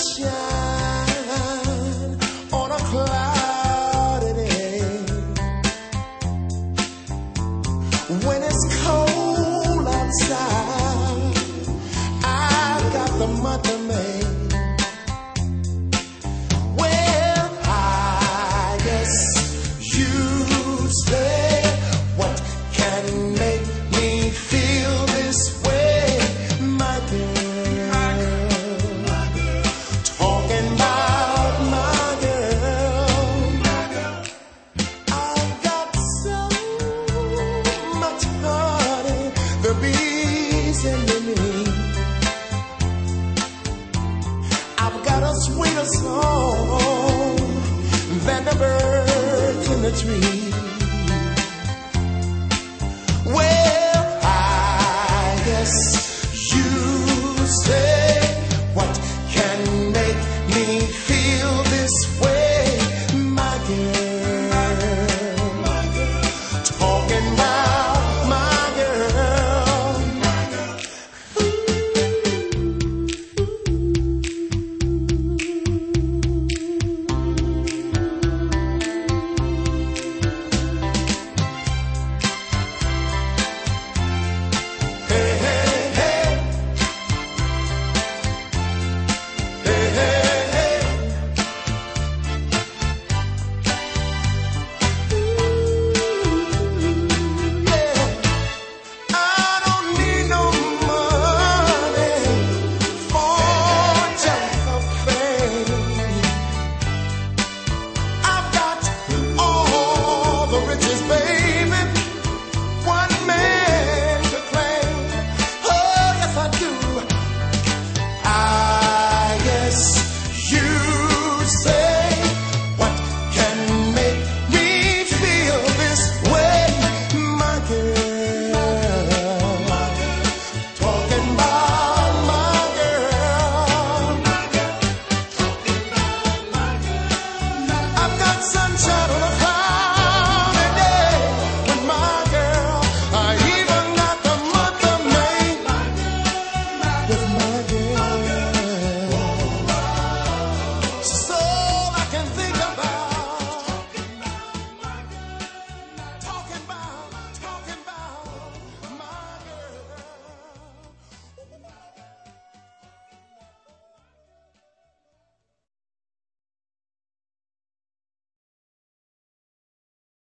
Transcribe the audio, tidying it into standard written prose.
sunshine on a cloudy day. When it's cold outside, I got the month of May. Well, I guess you'd say, what can make me feel this way, my girl? Talking about my girl. I've got so much honey, the bees in me. I've got a sweeter song than the birds in the tree. Well, I guess you say, what can make me feel this way, my girl? Talking about my girl. Hey, hey, hey. Hey, hey, hey. Yeah. I don't need no money for just a fame. I've got all the riches, baby.